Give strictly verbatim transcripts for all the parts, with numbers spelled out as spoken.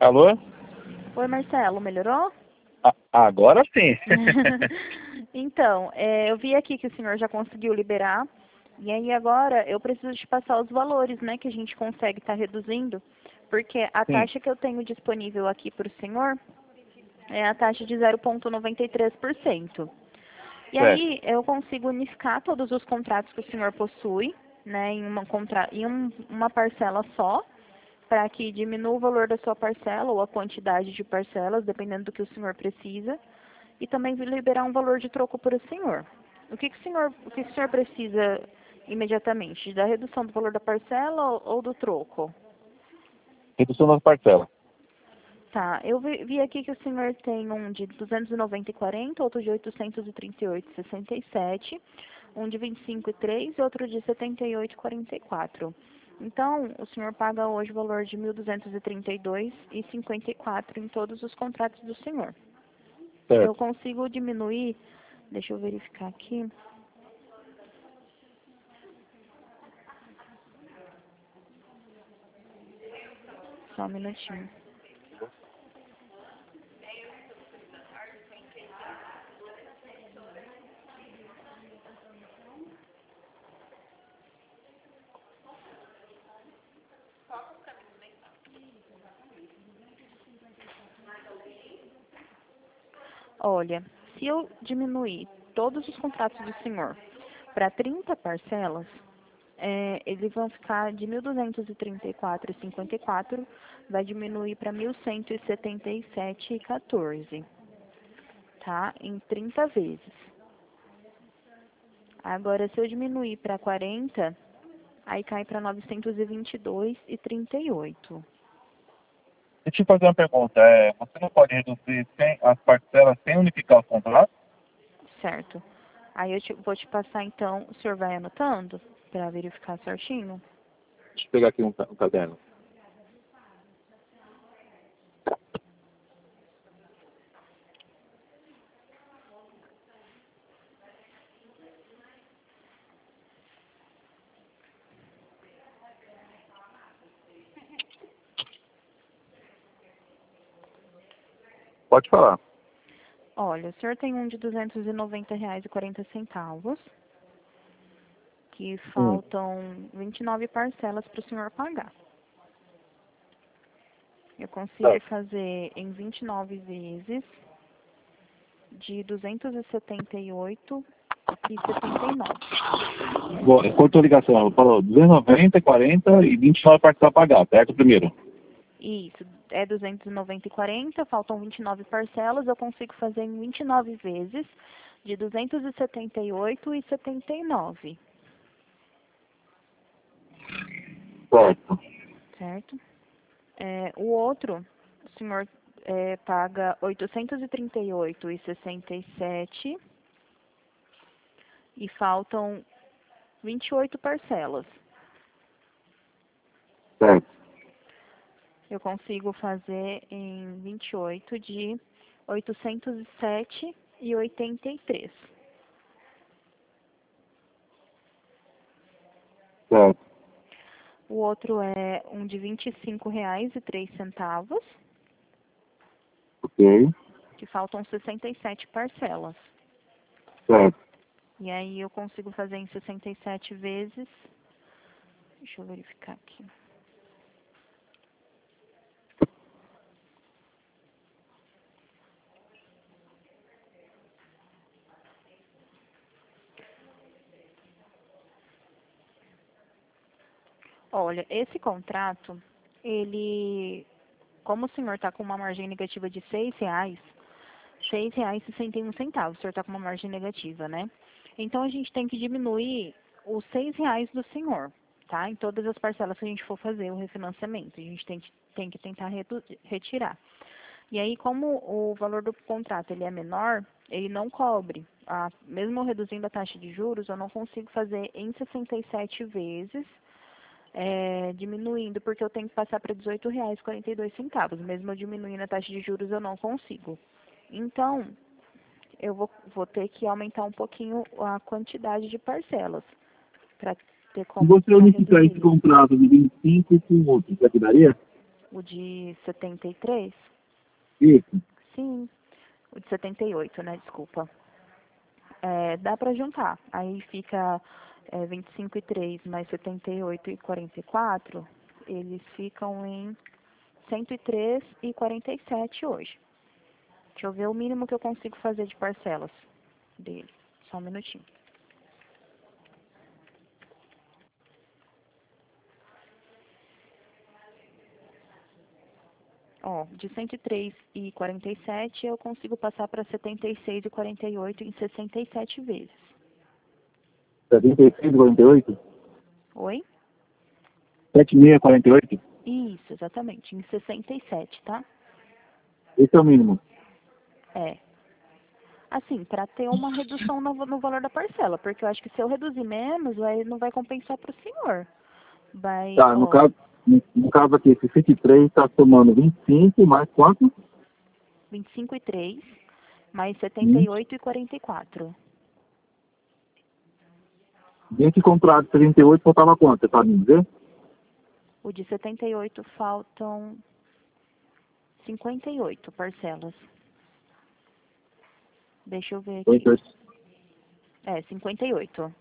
Alô? Oi, Marcelo, melhorou? Ah, agora sim. Então, é, eu vi aqui que o senhor já conseguiu liberar, e aí agora eu preciso te passar os valores, né, que a gente consegue estar reduzindo, porque a Sim, taxa que eu tenho disponível aqui para o senhor é a taxa de zero vírgula noventa e três por cento. E certo. aí eu consigo unificar todos os contratos que o senhor possui, né, em uma, contra... em um, uma parcela só, para que diminua o valor da sua parcela ou a quantidade de parcelas, dependendo do que o senhor precisa, e também liberar um valor de troco para o senhor. O que, que, o, senhor, o que, que o senhor precisa imediatamente? Da redução do valor da parcela ou, ou do troco? Redução das parcelas. Tá, eu vi, vi aqui que o senhor tem um de duzentos e noventa e quarenta, outro de oitocentos e trinta e oito e sessenta e sete, um de vinte e cinco e três e outro de setenta e oito e quarenta e quatro. Então, o senhor paga hoje o valor de mil duzentos e trinta e dois e cinquenta e quatro em todos os contratos do senhor. Eu Certo. consigo diminuir, deixa eu verificar aqui. Só um minutinho. Olha, se eu diminuir todos os contratos do senhor para trinta parcelas, é, eles vão ficar de mil duzentos e trinta e quatro e cinquenta e quatro, vai diminuir para mil cento e setenta e sete e quatorze, tá? Em trinta vezes. Agora, se eu diminuir para quarenta, aí cai para novecentos e vinte e dois e trinta e oito. Deixa eu fazer uma pergunta. É, você não pode reduzir sem, as parcelas sem unificar os contratos? Certo. Aí eu te- vou te passar então, o senhor vai anotando para verificar certinho? Deixa eu pegar aqui um, ca- um caderno. Pode falar. Olha, o senhor tem um de duzentos e noventa reais e quarenta centavos, que Hum, faltam vinte e nove parcelas para o senhor pagar. Eu consigo certo. fazer em vinte e nove vezes de duzentos e setenta e oito e setenta e nove. Bom, cortou a ligação. Ela falou duzentos e noventa, quarenta e vinte e nove parcelas a pagar, certo? Primeiro. Isso, é duzentos e noventa e quarenta, faltam vinte e nove parcelas, eu consigo fazer em vinte e nove vezes de duzentos e setenta e oito e setenta e nove, Certo. certo? É, o outro, o senhor é, paga oitocentos e trinta e oito e sessenta e sete e faltam vinte e oito parcelas. Certo. Eu consigo fazer em vinte e oito de oitocentos e sete e oitenta e três. Certo. O outro é um de vinte e cinco reais e três centavos, Ok. que faltam sessenta e sete parcelas. Certo. E aí eu consigo fazer em sessenta e sete vezes. Deixa eu verificar aqui. Olha, esse contrato, ele, como o senhor está com uma margem negativa de seis reais, seis reais e sessenta e um centavos, o senhor está com uma margem negativa, né? Então a gente tem que diminuir os seis reais do senhor, tá? Em todas as parcelas que a gente for fazer o refinanciamento, a gente tem que, tem que tentar redu- retirar. E aí, como o valor do contrato ele é menor, ele não cobre. A, mesmo eu reduzindo a taxa de juros, eu não consigo fazer em sessenta e sete vezes, é, diminuindo, porque eu tenho que passar para dezoito reais e quarenta e dois centavos. Mesmo eu diminuindo a taxa de juros, eu não consigo. Então, eu vou, vou ter que aumentar um pouquinho a quantidade de parcelas para ter Se como você estar unificar esse reduzindo. contrato de vinte e cinco com outro, você daria? O de setenta e três? Isso. Sim. O de setenta e oito, né? Desculpa. É, dá para juntar. Aí fica é, vinte e cinco e três mais setenta e oito e quarenta e quatro. Eles ficam em cento e três e quarenta e sete hoje. Deixa eu ver o mínimo que eu consigo fazer de parcelas dele. Só um minutinho. Ó, de cento e três e quarenta e sete eu consigo passar para setenta e seis e quarenta e oito em sessenta e sete vezes. setenta e seis e quarenta e oito? Oi? sete mil e quarenta e oito? Isso, exatamente, em sessenta e sete, tá? Esse é o mínimo. É. Assim, para ter uma redução no, no valor da parcela, porque eu acho que se eu reduzir menos, vai, não vai compensar para o senhor. Vai, Tá, no ó, caso, no, no caso aqui, esse vinte e três está somando vinte e cinco mais quanto? vinte e cinco e três mais setenta Hum. e oito e quarenta e quatro. Dentro de comprado trinta e oito, faltava quanto? Você sabe me dizer? O de setenta e oito faltam cinquenta e oito parcelas. Deixa eu ver aqui. oitenta e oito. É, cinquenta e oito.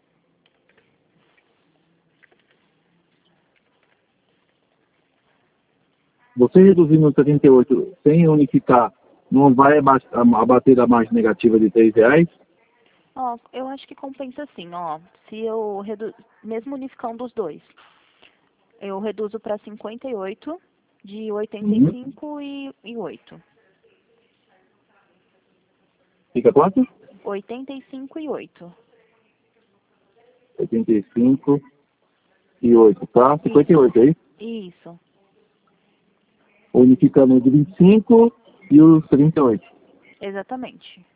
Você reduzindo o setenta e oito sem unificar, não vai aba- abater a margem negativa de três reais? Ó, eu acho que compensa assim, ó. Se eu redu... mesmo unificando os dois, eu reduzo para cinquenta e oito de oitenta e Uhum. cinco e, e oito. Fica quanto? oitenta e cinco e oito. oitenta e cinco e oito, tá? cinquenta e Isso. oito, é isso? Isso. Unificando o de vinte e cinco e os trinta e oito. Exatamente.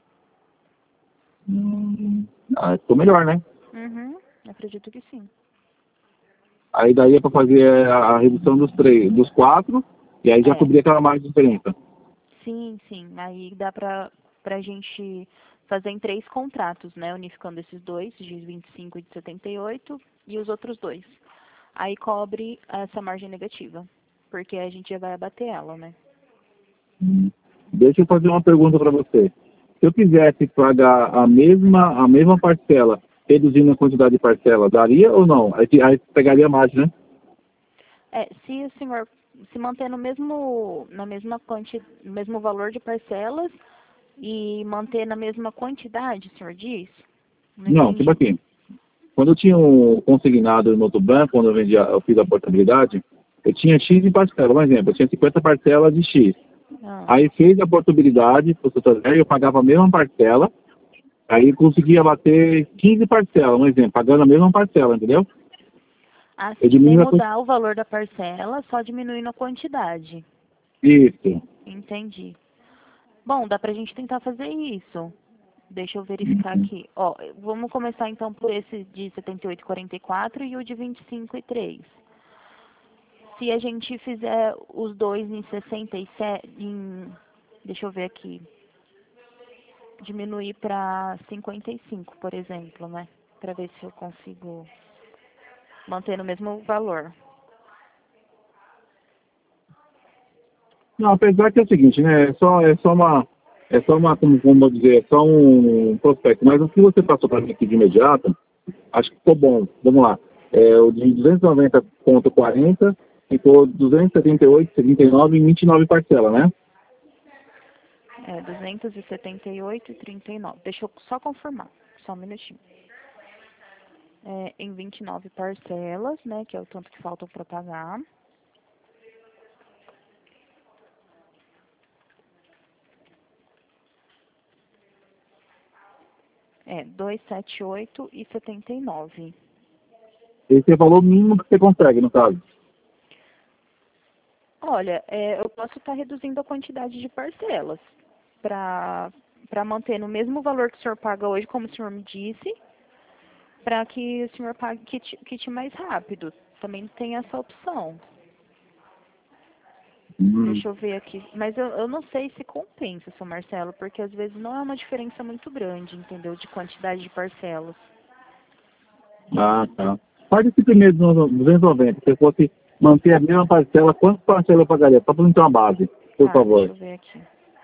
Hum. Ah, ficou melhor, né? Uhum. Acredito que sim. Aí daí é para fazer a, a redução dos três, dos quatro, e aí já É. cobrir aquela margem de diferença. Sim, sim. Aí dá pra, pra gente fazer em três contratos, né? Unificando esses dois, de vinte e cinco e de setenta e oito, e os outros dois. Aí cobre essa margem negativa, porque a gente já vai abater ela, né? Hum. Deixa eu fazer uma pergunta para você. Se eu quisesse pagar a mesma, a mesma parcela, reduzindo a quantidade de parcela, daria ou não? Aí, aí pegaria mais, né? É, se o senhor se manter no mesmo, na mesma quanti, no mesmo valor de parcelas e manter na mesma quantidade, o senhor diz? Não Não, tipo entendi. assim, quando eu tinha um consignado no outro banco, quando eu, vendia, eu fiz a portabilidade, eu tinha X em parcela. Por exemplo, eu tinha cinquenta parcelas de X. Ah, Aí fez a portabilidade, eu pagava a mesma parcela, aí conseguia bater quinze parcelas, um exemplo, pagando a mesma parcela, entendeu? Eu assim, sem diminuo a quantidade. mudar o valor da parcela, só diminuindo a quantidade. Isso. Entendi. Bom, dá pra gente tentar fazer isso. Deixa eu verificar aqui. Ó, vamos começar então por esse de setenta e oito e quarenta e quatro e o de vinte e cinco e três. Se a gente fizer os dois em sessenta e sete, em, deixa eu ver aqui, diminuir para cinquenta e cinco, por exemplo, né? Para ver se eu consigo manter no mesmo valor. Não, apesar que é o seguinte, né? É só, é só uma, é só uma, como vamos dizer, é só um prospecto. Mas o que você passou para mim aqui de imediato, acho que ficou bom. Vamos lá. É, o de duzentos e noventa ponto quarenta ficou duzentos e setenta e oito, setenta e nove e vinte e nove parcelas, né? É duzentos e setenta e oito e trinta e nove. Deixa eu só confirmar, só um minutinho. É, em vinte e nove parcelas, né, que é o tanto que faltam para pagar. É duzentos e setenta e oito e setenta e nove. Esse é o valor mínimo que você consegue, no caso. Olha, é, eu posso estar reduzindo a quantidade de parcelas para para manter no mesmo valor que o senhor paga hoje, como o senhor me disse, para que o senhor pague kit, kit mais rápido. Também tem essa opção. Hum. Deixa eu ver aqui. Mas eu, eu não sei se compensa, seu Marcelo, porque às vezes não é uma diferença muito grande, entendeu? De quantidade de parcelas. Ah, tá. Faz esse primeiro dos duzentos e noventa. Se fosse manter a mesma parcela, quantas parcelas eu pagaria? Só para não ter uma base, por Tá, favor. deixa eu ver aqui.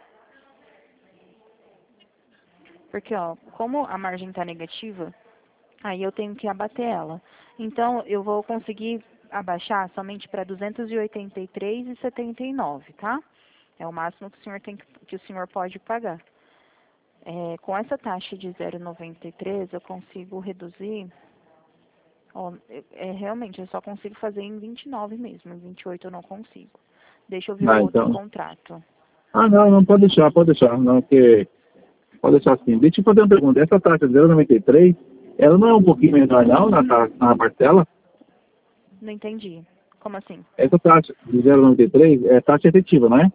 Porque, ó, como a margem está negativa, aí eu tenho que abater ela. Então, eu vou conseguir abaixar somente para duzentos e oitenta e três reais e setenta e nove centavos, tá? É o máximo que o senhor tem que, que o senhor pode pagar. É, com essa taxa de zero vírgula noventa e três, eu consigo reduzir. Ó, é, é, realmente, eu só consigo fazer em vinte e nove mesmo, em vinte e oito eu não consigo. Deixa eu ver o Ah, outro então. contrato. Ah, não, não pode deixar, pode deixar. Não, que pode deixar assim. Deixa eu fazer uma pergunta. Essa taxa de zero vírgula noventa e três, ela não é um pouquinho menor, não, na, ta- na parcela? Não entendi. Como assim? Essa taxa de zero vírgula noventa e três é taxa efetiva, não é?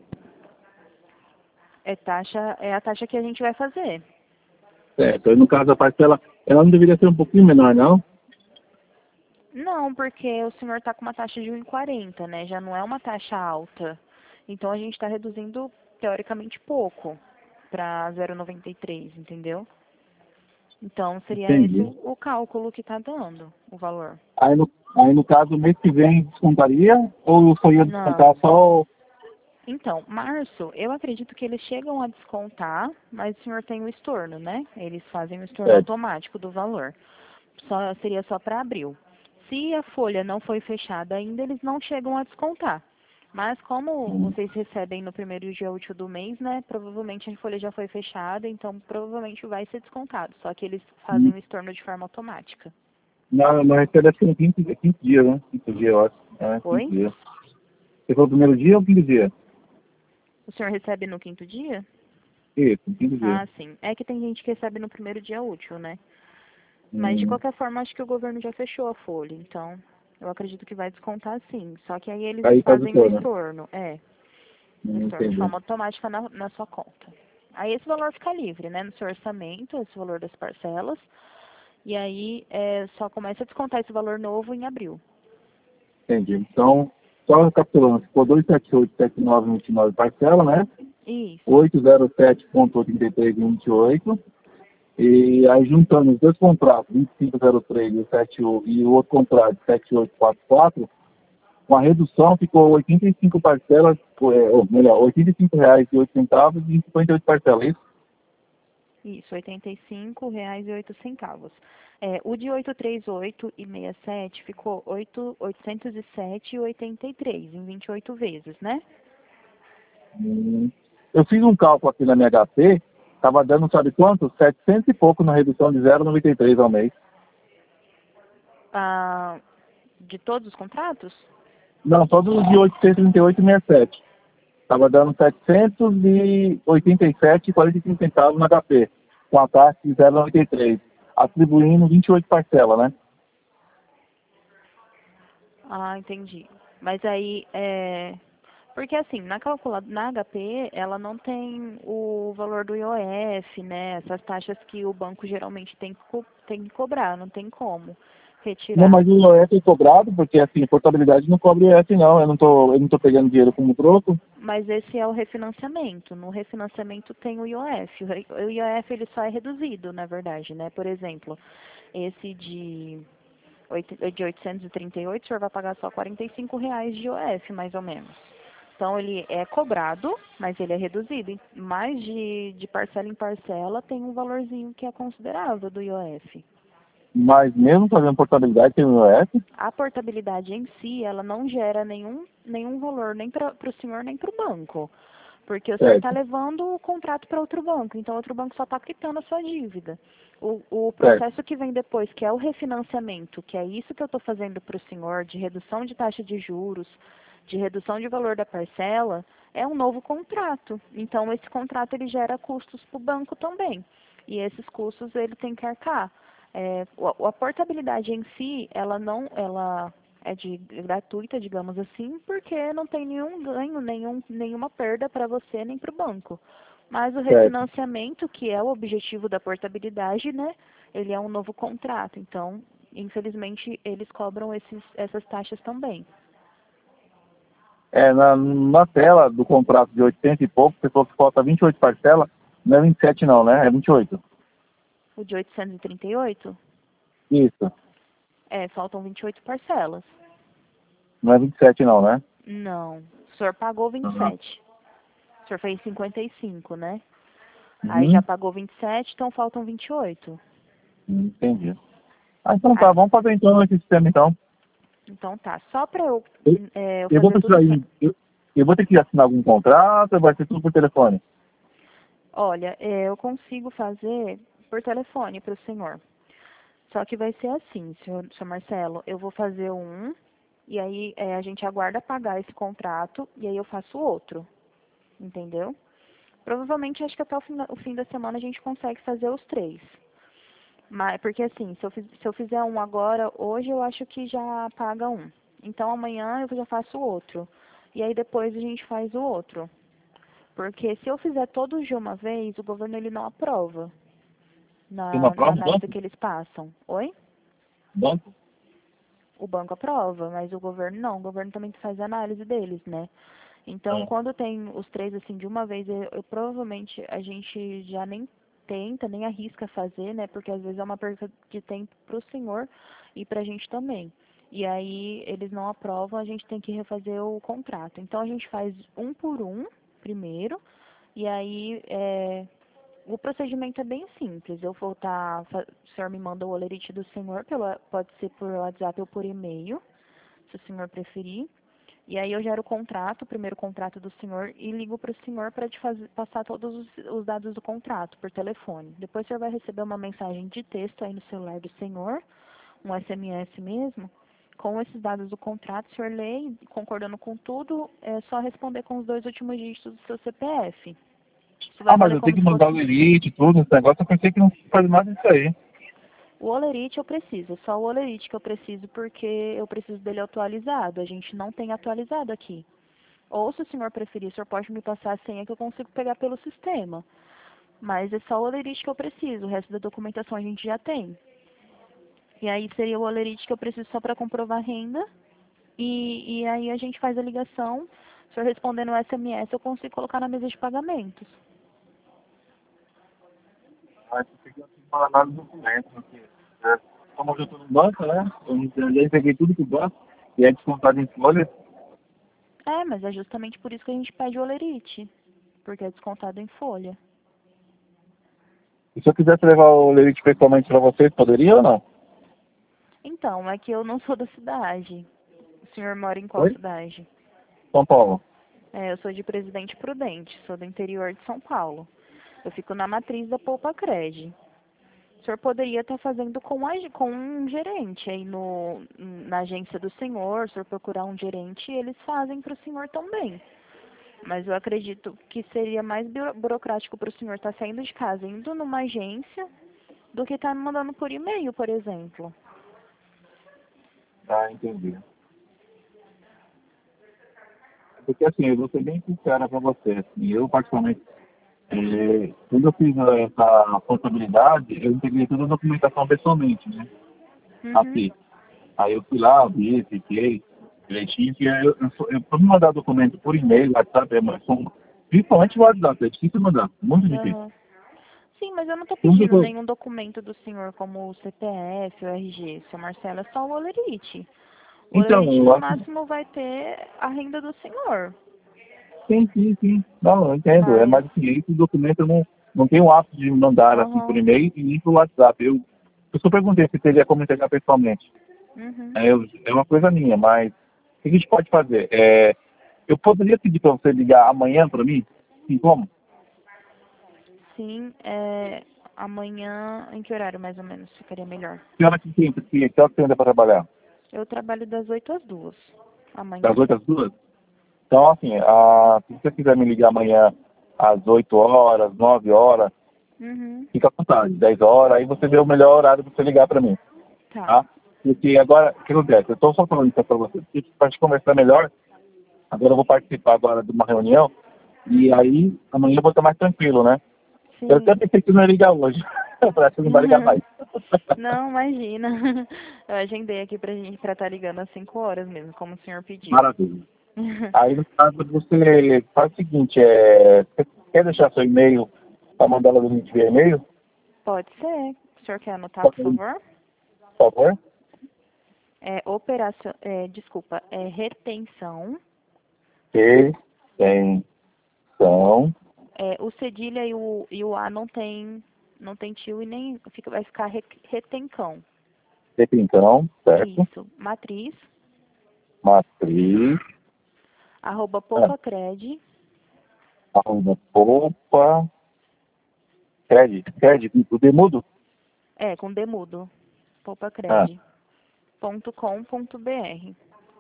É taxa, é a taxa que a gente vai fazer. Certo. Aí, no caso, a parcela, ela não deveria ser um pouquinho menor, não? Não, porque o senhor está com uma taxa de um vírgula quarenta, né? Já não é uma taxa alta. Então a gente está reduzindo teoricamente pouco para zero vírgula noventa e três, entendeu? Então seria esse Entendi. o, o cálculo que está dando, o valor. Aí no, aí, no caso, mês que vem descontaria ou só ia descontar Não. só... o- Então, março, eu acredito que eles chegam a descontar, mas o senhor tem o estorno, né? Eles fazem o estorno Certo. automático do valor. Só, seria só para abril. Se a folha não foi fechada ainda, eles não chegam a descontar. Mas como vocês recebem no primeiro dia útil do mês, né? Provavelmente a folha já foi fechada, então provavelmente vai ser descontado. Só que eles fazem o estorno de forma automática. Não, não recebe acho que no quinto, quinto dia, né? Quinto dia, eu acho. É, quinto Oi? dia. Você falou o primeiro dia ou o quinto dia? O senhor recebe no quinto dia? Isso, quinto dia. Ah, sim. É que tem gente que recebe no primeiro dia útil, né? Mas de Hum, qualquer forma, acho que o governo já fechou a folha, então eu acredito que vai descontar sim. Só que aí eles aí faz o fazem o torno. estorno, é, um Hum, estorno de entendi. forma automática na, na sua conta. Aí esse valor fica livre, né, no seu orçamento, esse valor das parcelas, e aí é, só começa a descontar esse valor novo em abril. Entendi. Então, só recapitulando, ficou duzentos e setenta e oito, setenta e nove, vinte e nove parcela, né? Isso, oitocentos e sete vírgula oitenta e três, vinte e oito. E aí juntando os dois contratos, vinte e cinco zero três e o sete e o outro contrato, sete oito quatro quatro, com a redução ficou oitenta e cinco parcelas, é, ou melhor, oitenta e cinco reais e oito centavos e cinquenta e oito parcelas, é isso? isso, oitenta e cinco reais e oito centavos. É, o de oitocentos e trinta e oito e sessenta e sete ficou oito- oitocentos e sete e oitenta e três em vinte e oito vezes, né? Hum. Eu fiz um cálculo aqui na minha H P, estava dando, sabe quanto? setecentos e pouco na redução de zero vírgula noventa e três ao mês. Ah, de todos os contratos? Não, só dos de oitocentos e trinta e oito e sessenta e sete. Estava dando setecentos e oitenta e sete e quarenta e cinco centavos na H P, com a taxa de zero vírgula noventa e três, atribuindo vinte e oito parcelas, né? Ah, entendi. Mas aí, é... Porque assim, na calcula... na H P, ela não tem o valor do I O F, né? Essas taxas que o banco geralmente tem que, co... tem que cobrar, não tem como Não, retirar. mas o I O F é cobrado, porque assim, portabilidade não cobre I O F não, eu não tô, eu não tô pegando dinheiro como troco. Mas esse é o refinanciamento. No refinanciamento tem o I O F. O re- o I O F ele só é reduzido, na verdade, né? Por exemplo, esse de, oito- de oitocentos e trinta e oito, o senhor vai pagar só quarenta e cinco reais de I O F, mais ou menos. Então, ele é cobrado, mas ele é reduzido. Em- Mais de, de parcela em parcela, tem um valorzinho que é considerável do I O F. Mas mesmo fazendo portabilidade tem o I O F, A portabilidade em si, ela não gera nenhum, nenhum valor nem para o senhor nem para o banco. Porque o senhor está certo, levando o contrato para outro banco, então outro banco só está quitando a sua dívida. O, o certo. processo que vem depois, que é o refinanciamento, que é isso que eu estou fazendo para o senhor, de redução de taxa de juros, de redução de valor da parcela, é um novo contrato. Então, esse contrato ele gera custos para o banco também. E esses custos ele tem que arcar. É, o- a portabilidade em si, ela não, ela é de gratuita, digamos assim, porque não tem nenhum ganho, nenhum, nenhuma perda para você nem para o banco. Mas o Certo. refinanciamento, que é o objetivo da portabilidade, né, ele é um novo contrato. Então, infelizmente, eles cobram esses, essas taxas também. É, na, na tela do contrato de oitocentos e pouco, você falou que falta vinte e oito parcelas, não é vinte e sete não, né? É vinte e oito. O de oitocentos e trinta e oito, Isso. é, faltam vinte e oito parcelas. Não é vinte e sete não, né? Não. O senhor pagou vinte e Uhum. sete. O senhor fez cinquenta e cinco, né? Aí já Uhum. pagou vinte e sete, então faltam vinte e oito. Entendi. Ah, então tá, Ah, vamos fazer então esse sistema então. então tá. Só pra eu, Eu, é, eu eu vou fazer tudo precisar certo. ir. Eu, eu vou ter que assinar algum contrato ou vai ser tudo por telefone? Olha, é, eu consigo fazer por telefone para o senhor. Só que vai ser assim, senhor, senhor Marcelo, eu vou fazer um, e aí é, a gente aguarda pagar esse contrato, e aí eu faço outro, entendeu? Provavelmente, acho que até o fim, da- o fim da semana a gente consegue fazer os três. Mas, porque assim, se eu, fiz- se eu fizer um agora, hoje eu acho que já paga um. Então amanhã eu já faço o outro. E aí depois a gente faz o outro. Porque se eu fizer todos de uma vez, o governo ele não aprova Tem uma na, na prova no análise banco? que eles passam. Oi? Banco? O banco aprova, mas o governo não. O governo também faz a análise deles, né? Então, É. quando tem os três assim de uma vez, eu, eu provavelmente a gente já nem tenta, nem arrisca fazer, né? Porque às vezes é uma perda de tempo para o senhor e para a gente também. E aí eles não aprovam, a gente tem que refazer o contrato. Então a gente faz um por um primeiro, e aí é, o procedimento é bem simples. Eu vou estar, o senhor me manda o olerite do senhor, pelo, pode ser por WhatsApp ou por e-mail, se o senhor preferir. E aí eu gero o contrato, o primeiro contrato do senhor, e ligo para o senhor para te fazer, passar todos os, os dados do contrato por telefone. Depois o senhor vai receber uma mensagem de texto aí no celular do senhor, um S M S mesmo, com esses dados do contrato, o senhor lê e, concordando com tudo, é só responder com os dois últimos dígitos do seu C P F. Isso vai Ah, mas valer eu tenho como que se mandar fosse... o elite e tudo, esse negócio, eu pensei que não faz nada disso aí. O olerite eu preciso, é só o olerite que eu preciso porque eu preciso dele atualizado. A gente não tem atualizado aqui. Ou, se o senhor preferir, o senhor pode me passar a senha que eu consigo pegar pelo sistema. Mas é só o olerite que eu preciso, o resto da documentação a gente já tem. E aí seria o olerite que eu preciso só para comprovar a renda. E, e aí a gente faz a ligação. Se o senhor responder no S M S, eu consigo colocar na mesa de pagamentos. Mas eu tenho que mandar os documentos, porque, né, como eu já estou no banco, né? Eu já peguei tudo pro banco e é descontado em folha. É, mas é justamente por isso que a gente pede o olerite. Porque é descontado em folha. E se eu quisesse levar o elite pessoalmente para vocês, poderia ou não? Então, é que eu não sou da cidade. O senhor mora em qual Oi? cidade? São Paulo. É, eu sou de Presidente Prudente, sou do interior de São Paulo. Eu fico na matriz da Poupa Cred. O senhor poderia estar fazendo com, a, com um gerente aí no, na agência do senhor, se o senhor procurar um gerente, eles fazem para o senhor também. Mas eu acredito que seria mais buro- burocrático para o senhor estar saindo de casa, indo numa agência, do que estar me mandando por e-mail, por exemplo. Ah, entendi. Porque assim, eu vou ser bem sincera para você. Assim, eu, particularmente, eh, quando eu fiz essa portabilidade, eu integrei toda a documentação pessoalmente, né? Uhum. Aqui. Aí eu fui lá, vi, fiquei direitinho, que eu, eu, sou- eu, pra me mandar documento por e-mail, WhatsApp, é mais como, principalmente o WhatsApp, é difícil mandar, muito difícil. Aham. Sim, mas eu não estou Tudo que pedindo eu- nenhum documento do senhor, como o C P F, o R G, seu Marcelo, é só o olerite. O Então, olerite, eu no acho máximo, vai ter a renda do senhor. sim, sim, sim. Não, eu entendo. É Mas, mais assim, esse documento eu não, não tenho o hábito de mandar assim por aham, e-mail e nem por WhatsApp. Eu, eu só perguntei se teria como entregar pessoalmente. uhum. É, eu- é uma coisa minha, mas o que a gente pode fazer? É, eu poderia pedir para você ligar amanhã para mim? Sim, como? Sim, é, amanhã, em que horário mais ou menos ficaria melhor? Que hora que tem, que, que hora que você anda para trabalhar? Eu trabalho das oito às duas, Das amanhã. oito às duas? Então, assim, a, se você quiser me ligar amanhã às oito horas, nove horas, Uhum, fica à vontade, dez horas, aí você vê o melhor horário para você ligar para mim, tá. tá? Porque agora, o que acontece? Eu estou só falando isso para você, porque para a gente conversar melhor, agora eu vou participar agora de uma reunião, e Uhum, aí amanhã eu vou estar mais tranquilo, né? Eu até sim. pensei que não ia ligar hoje, parece que não vai ligar mais. Não, imagina. Eu agendei aqui pra gente, pra estar ligando às cinco horas mesmo, como o senhor pediu. Maravilha. Aí, no caso, você faz o seguinte, é, você quer deixar seu e-mail para mandar ela no via e-mail? Pode ser. O senhor quer anotar, Por por favor? favor. É operação, é, desculpa, é retenção. Retenção. É, o cedilha e o, e o A não tem, não tem tio e nem fica, vai ficar re, retencão. Retencão, certo? Isso. Matriz, Matriz. arroba Ah, poupacred, arroba Poupa. Cred. Cred. O demudo? é, com demudo, Ah, poupacred, ponto com ponto br.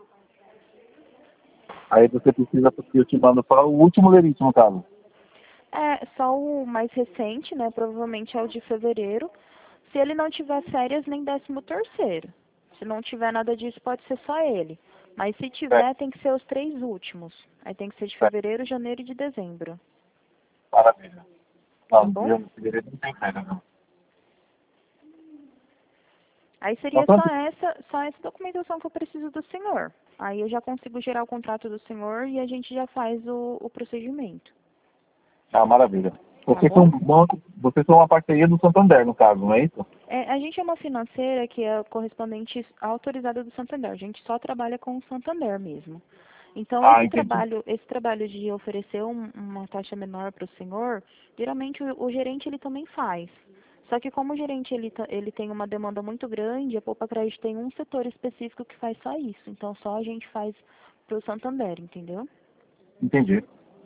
aí você precisa que eu te mando para o último lerite, no caso. É, só o mais recente, né, provavelmente é o de fevereiro. Se ele não tiver férias, nem décimo terceiro. Se não tiver nada disso, pode ser só ele. Mas se Certo, tiver, tem que ser os três últimos. Aí tem que ser de certo. fevereiro, janeiro e de dezembro. Maravilha. Tá Não, bom? eu não não tem férias, não. Aí Então, seria só tanto... essa, só essa documentação que eu preciso do senhor. Aí eu já consigo gerar o contrato do senhor e a gente já faz o, o procedimento. Ah, maravilha. Tá Vocês são, bom? um banco, vocês são uma parceria do Santander, no caso, não é isso? É, a gente é uma financeira que é correspondente autorizada do Santander. A gente só trabalha com o Santander mesmo. Então, Ah, esse entendi. trabalho, esse trabalho de oferecer um- uma taxa menor para o senhor, geralmente o, o gerente ele também faz. Só que como o gerente ele, ta- ele tem uma demanda muito grande, a Poupa Crédito tem um setor específico que faz só isso. Então, só a gente faz para o Santander, entendeu? Entendi.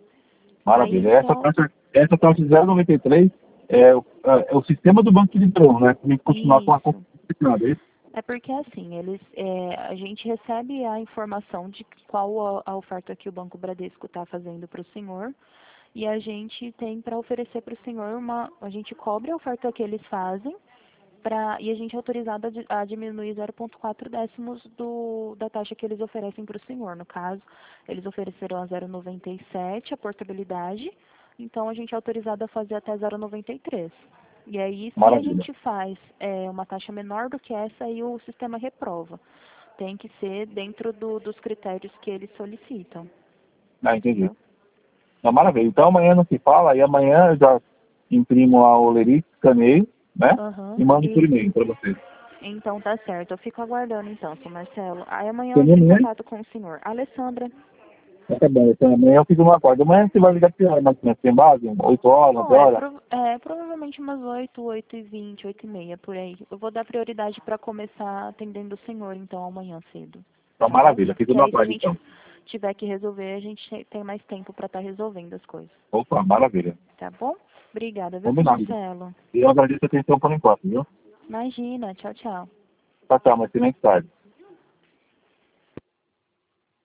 Aí Maravilha. Essa só taxa, essa taxa de zero vírgula noventa e três é, o- é o sistema do banco que liberou, né? Tem que continuar com a conta isso. é isso? É porque assim, eles, é, a gente recebe a informação de qual a, a oferta que o Banco Bradesco está fazendo para o senhor e a gente tem para oferecer para o senhor uma, a gente cobre a oferta que eles fazem pra, e a gente é autorizado a, di- a diminuir zero vírgula quatro décimos do, da taxa que eles oferecem para o senhor. No caso, eles ofereceram a zero vírgula noventa e sete a portabilidade, então a gente é autorizado a fazer até zero vírgula noventa e três. E aí, se a Maravilha. gente faz é, uma taxa menor do que essa, aí o sistema reprova. Tem que ser dentro do, dos critérios que eles solicitam, Ah, entendi. entendeu? Não, maravilha. Então amanhã não se fala, e amanhã eu já imprimo a Olerite, escaneio, né? Aham, E mando por isso. e-mail para vocês. Então tá certo. Eu fico aguardando então, seu Marcelo. Aí amanhã eu Seu entro em nome é? contato com o senhor. Alessandra. Então tá bom. Então amanhã eu fico no acordo. Amanhã você vai ligar que hora, mais ou menos? Tem base? oito horas, nove Bom, é, horas? prov- é provavelmente umas oito, oito e vinte, oito e meia, por aí. Eu vou dar prioridade para começar atendendo o senhor, então, amanhã cedo. Então Tá bom? maravilha. Fico Que no aí, se a acordo gente então. tiver que resolver, a gente tem mais tempo para estar resolvendo as coisas. Opa, maravilha. Tá bom? Obrigada, viu, seu Combinado. Marcelo? E eu agradeço a atenção por enquanto, viu? Imagina. Tchau, tchau. Tchau, tchau, uma excelente tarde.